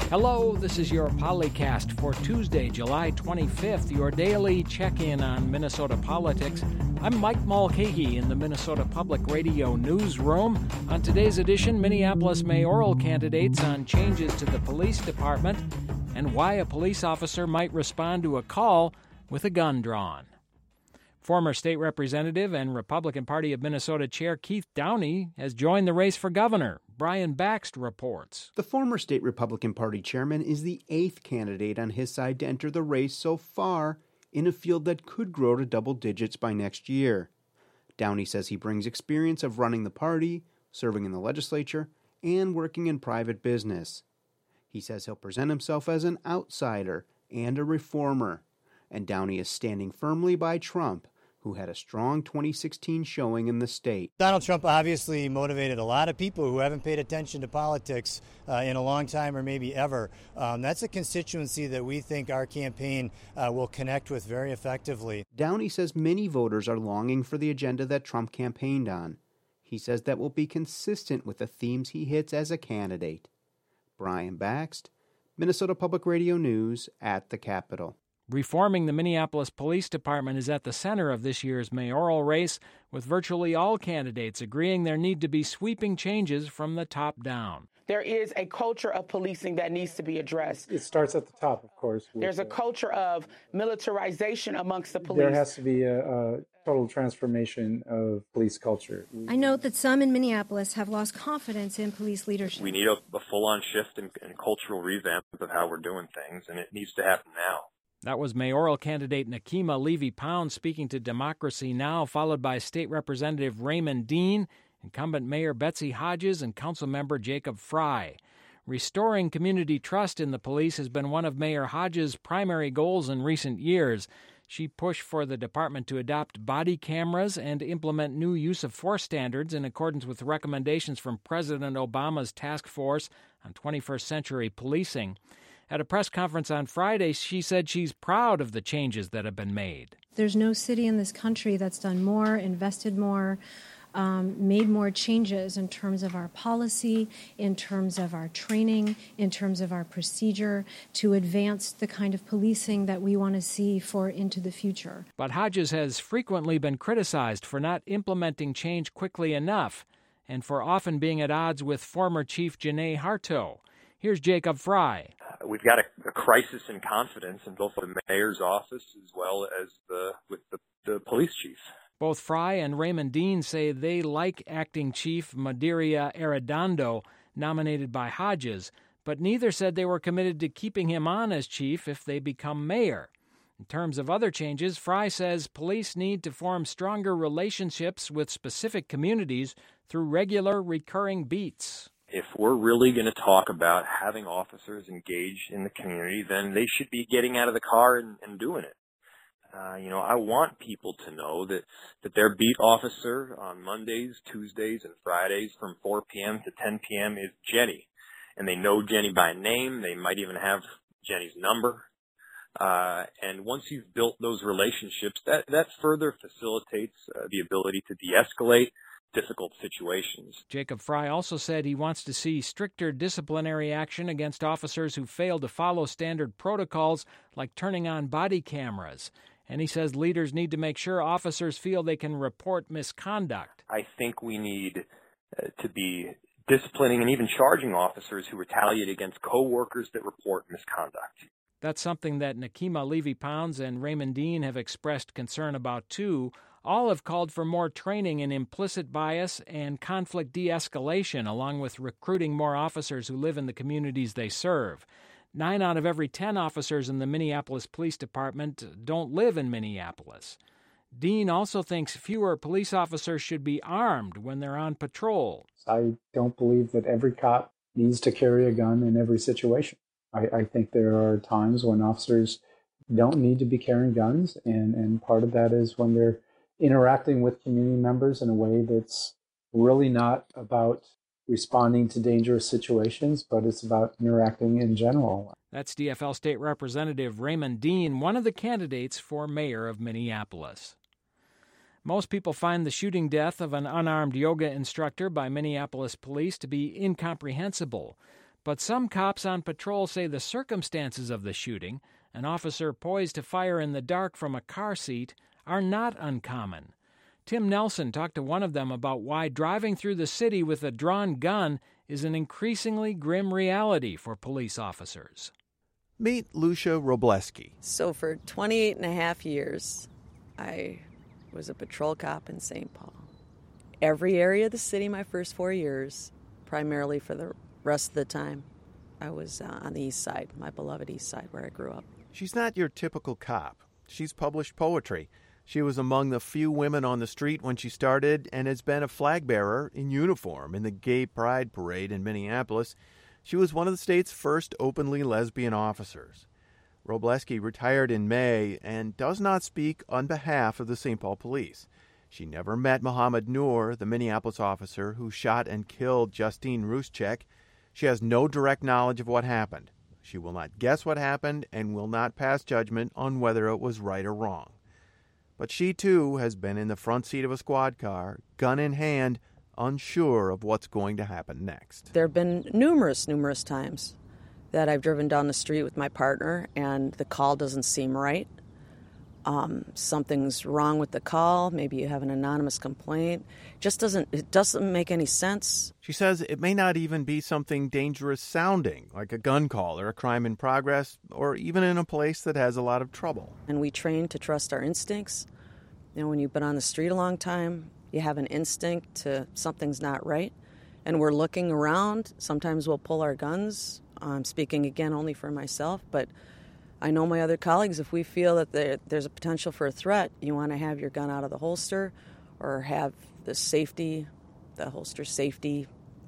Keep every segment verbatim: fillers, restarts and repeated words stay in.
Hello, this is your Polycast for Tuesday, July twenty-fifth, your daily check-in on Minnesota politics. I'm Mike Mulcahy in the Minnesota Public Radio newsroom. On today's edition, Minneapolis mayoral candidates on changes to the police department and why a police officer might respond to a call with a gun drawn. Former state representative and Republican Party of Minnesota Chair Keith Downey has joined the race for governor. Brian Bakst reports. The former state Republican Party chairman is the eighth candidate on his side to enter the race so far in a field that could grow to double digits by next year. Downey says he brings experience of running the party, serving in the legislature, and working in private business. He says he'll present himself as an outsider and a reformer. And Downey is standing firmly by Trump, who had a strong twenty sixteen showing in the state. Donald Trump obviously motivated a lot of people who haven't paid attention to politics uh, in a long time or maybe ever. Um, that's a constituency that we think our campaign uh, will connect with very effectively. Downey says many voters are longing for the agenda that Trump campaigned on. He says that will be consistent with the themes he hits as a candidate. Brian Bakst, Minnesota Public Radio News at the Capitol. Reforming the Minneapolis Police Department is at the center of this year's mayoral race, with virtually all candidates agreeing there need to be sweeping changes from the top down. There is a culture of policing that needs to be addressed. It starts at the top, of course. There's a culture of militarization amongst the police. There has to be a, a total transformation of police culture. I note that some in Minneapolis have lost confidence in police leadership. We need a, a full-on shift in, in cultural revamp of how we're doing things, and it needs to happen now. That was mayoral candidate Nekima Levy-Pound speaking to Democracy Now!, followed by State Representative Raymond Dean, incumbent Mayor Betsy Hodges, and Councilmember Jacob Fry. Restoring community trust in the police has been one of Mayor Hodges' primary goals in recent years. She pushed for the department to adopt body cameras and implement new use of force standards in accordance with recommendations from President Obama's task force on twenty-first century policing. At a press conference on Friday, she said she's proud of the changes that have been made. There's no city in this country that's done more, invested more, um, made more changes in terms of our policy, in terms of our training, in terms of our procedure to advance the kind of policing that we want to see for into the future. But Hodges has frequently been criticized for not implementing change quickly enough and for often being at odds with former Chief Janae Harto. Here's Jacob Fry. Uh, we've got a, a crisis in confidence in both the mayor's office as well as the with the, the police chief. Both Fry and Raymond Dean say they like acting chief Madiria Arredondo, nominated by Hodges, but neither said they were committed to keeping him on as chief if they become mayor. In terms of other changes, Fry says police need to form stronger relationships with specific communities through regular, recurring beats. If we're really going to talk about having officers engage in the community, then they should be getting out of the car and, and doing it. Uh, you know, I want people to know that, that their beat officer on Mondays, Tuesdays, and Fridays from four p.m. to ten p.m. is Jenny. And they know Jenny by name. They might even have Jenny's number. Uh, and once you've built those relationships, that, that further facilitates uh, the ability to de-escalate difficult situations. Jacob Fry also said he wants to see stricter disciplinary action against officers who fail to follow standard protocols like turning on body cameras. And he says leaders need to make sure officers feel they can report misconduct. I think we need uh, to be disciplining and even charging officers who retaliate against co-workers that report misconduct. That's something that Nekima Levy-Pounds and Raymond Dean have expressed concern about, too. All have called for more training in implicit bias and conflict de-escalation, along with recruiting more officers who live in the communities they serve. Nine out of every ten officers in the Minneapolis Police Department don't live in Minneapolis. Dean also thinks fewer police officers should be armed when they're on patrol. I don't believe that every cop needs to carry a gun in every situation. I, I think there are times when officers don't need to be carrying guns, and, and part of that is when they're interacting with community members in a way that's really not about responding to dangerous situations, but it's about interacting in general. That's D F L State Representative Raymond Dean, one of the candidates for mayor of Minneapolis. Most people find the shooting death of an unarmed yoga instructor by Minneapolis police to be incomprehensible. But some cops on patrol say the circumstances of the shooting, an officer poised to fire in the dark from a car seat, are not uncommon. Tim Nelson talked to one of them about why driving through the city with a drawn gun is an increasingly grim reality for police officers. Meet Lucia Robleski. So for twenty-eight and a half years, I was a patrol cop in Saint Paul. Every area of the city my first four years, primarily for the rest of the time, I was uh, on the east side, my beloved east side where I grew up. She's not your typical cop. She's published poetry. She was among the few women on the street when she started and has been a flag bearer in uniform in the Gay Pride Parade in Minneapolis. She was one of the state's first openly lesbian officers. Robleski retired in May and does not speak on behalf of the Saint Paul Police. She never met Mohammed Noor, the Minneapolis officer who shot and killed Justine Ruszczyk. She has no direct knowledge of what happened. She will not guess what happened and will not pass judgment on whether it was right or wrong. But she, too, has been in the front seat of a squad car, gun in hand, unsure of what's going to happen next. There have been numerous, numerous times that I've driven down the street with my partner and the call doesn't seem right. Um, something's wrong with the call. Maybe you have an anonymous complaint. Just doesn't it doesn't make any sense. She says it may not even be something dangerous sounding, like a gun call or a crime in progress, or even in a place that has a lot of trouble. And we train to trust our instincts. You know, when you've been on the street a long time, you have an instinct to something's not right. And we're looking around. Sometimes we'll pull our guns. I'm speaking again only for myself, but I know my other colleagues, if we feel that there, there's a potential for a threat, you want to have your gun out of the holster or have the safety, the holster safety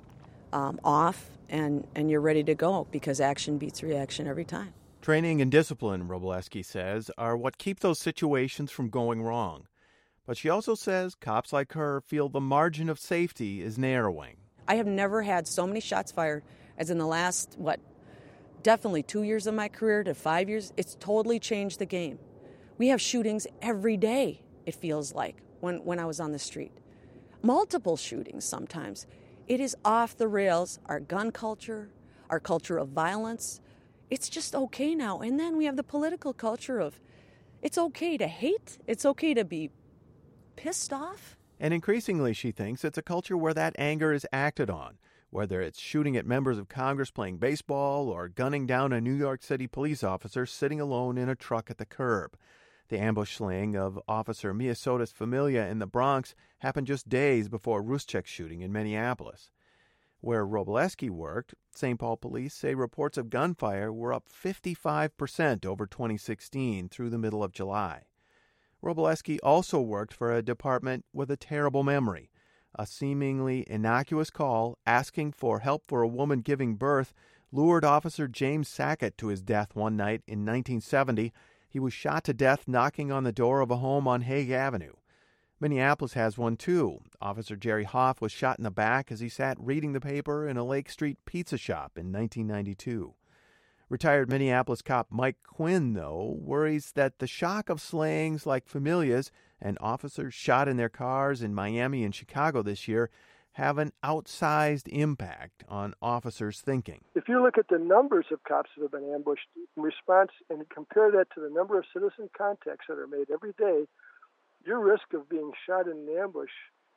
um, off, and, and you're ready to go because action beats reaction every time. Training and discipline, Robleski says, are what keep those situations from going wrong. But she also says cops like her feel the margin of safety is narrowing. I have never had so many shots fired as in the last, what, definitely two years of my career to five years. It's totally changed the game. We have shootings every day, it feels like, when, when I was on the street. Multiple shootings sometimes. It is off the rails, our gun culture, our culture of violence. It's just okay now. And then we have the political culture of it's okay to hate, it's okay to be pissed off. And increasingly, she thinks, it's a culture where that anger is acted on, whether it's shooting at members of Congress playing baseball or gunning down a New York City police officer sitting alone in a truck at the curb. The ambush slaying of Officer Miosotis Familia in the Bronx happened just days before Ruszczyk's shooting in Minneapolis. Where Robleski worked, Saint Paul police say reports of gunfire were up fifty-five percent over twenty sixteen through the middle of July. Robleski also worked for a department with a terrible memory. A seemingly innocuous call asking for help for a woman giving birth lured Officer James Sackett to his death one night in nineteen seventy. He was shot to death knocking on the door of a home on Hague Avenue. Minneapolis has one, too. Officer Jerry Hoff was shot in the back as he sat reading the paper in a Lake Street pizza shop in nineteen ninety-two. Retired Minneapolis cop Mike Quinn, though, worries that the shock of slayings like Familia's and officers shot in their cars in Miami and Chicago this year have an outsized impact on officers' thinking. If you look at the numbers of cops that have been ambushed in response and compare that to the number of citizen contacts that are made every day, your risk of being shot in an ambush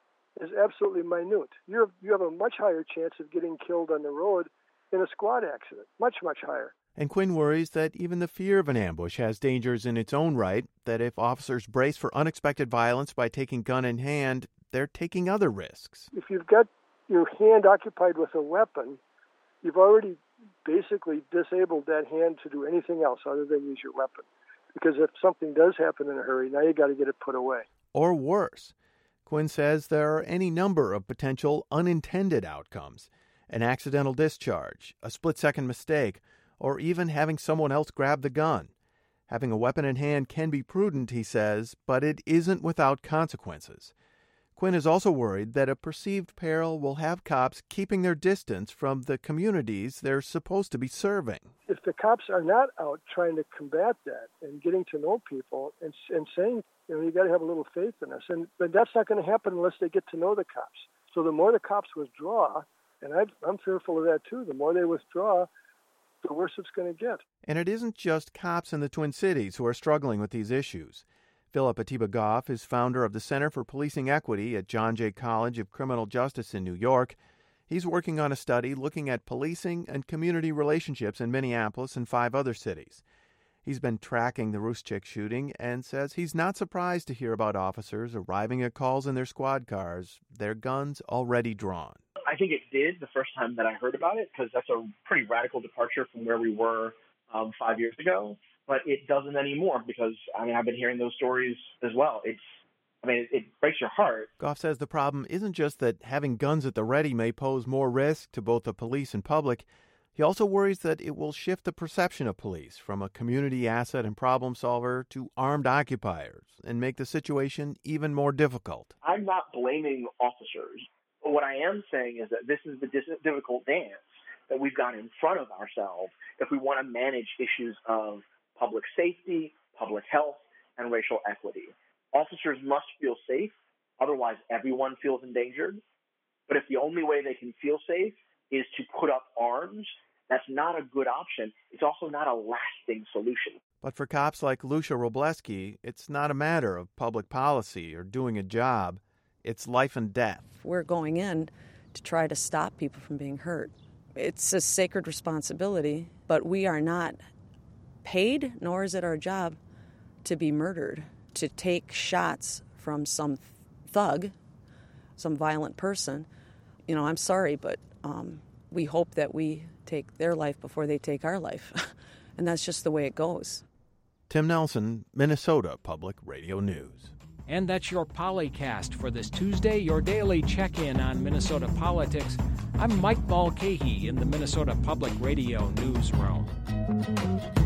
is absolutely minute. You're, you have a much higher chance of getting killed on the road in a squad accident, much, much higher. And Quinn worries that even the fear of an ambush has dangers in its own right, that if officers brace for unexpected violence by taking gun in hand, they're taking other risks. If you've got your hand occupied with a weapon, you've already basically disabled that hand to do anything else other than use your weapon. Because if something does happen in a hurry, now you got to get it put away. Or worse. Quinn says there are any number of potential unintended outcomes. An accidental discharge, a split-second mistake, or even having someone else grab the gun. Having a weapon in hand can be prudent, he says, but it isn't without consequences. Quinn is also worried that a perceived peril will have cops keeping their distance from the communities they're supposed to be serving. If the cops are not out trying to combat that and getting to know people and, and saying, you know, you got to have a little faith in us, and but that's not going to happen unless they get to know the cops. So the more the cops withdraw, And I, I'm fearful of that, too. The more they withdraw, the worse it's going to get. And it isn't just cops in the Twin Cities who are struggling with these issues. Philip Atiba Goff is founder of the Center for Policing Equity at John Jay College of Criminal Justice in New York. He's working on a study looking at policing and community relationships in Minneapolis and five other cities. He's been tracking the Roost-Chick shooting and says he's not surprised to hear about officers arriving at calls in their squad cars, their guns already drawn. I think it did the first time that I heard about it, because that's a pretty radical departure from where we were um, five years ago. But it doesn't anymore because, I mean, I've been hearing those stories as well. It's, I mean, it, it breaks your heart. Goff says the problem isn't just that having guns at the ready may pose more risk to both the police and public. He also worries that it will shift the perception of police from a community asset and problem solver to armed occupiers and make the situation even more difficult. I'm not blaming officers. But what I am saying is that this is the difficult dance that we've got in front of ourselves if we want to manage issues of public safety, public health, and racial equity. Officers must feel safe, otherwise everyone feels endangered. But if the only way they can feel safe is to put up arms, that's not a good option. It's also not a lasting solution. But for cops like Lucia Robleski, it's not a matter of public policy or doing a job. It's life and death. We're going in to try to stop people from being hurt. It's a sacred responsibility, but we are not paid, nor is it our job to be murdered, to take shots from some thug, some violent person. You know, I'm sorry, but um, we hope that we take their life before they take our life. And that's just the way it goes. Tim Nelson, Minnesota Public Radio News. And that's your Polycast for this Tuesday, your daily check-in on Minnesota politics. I'm Mike Mulcahy in the Minnesota Public Radio Newsroom.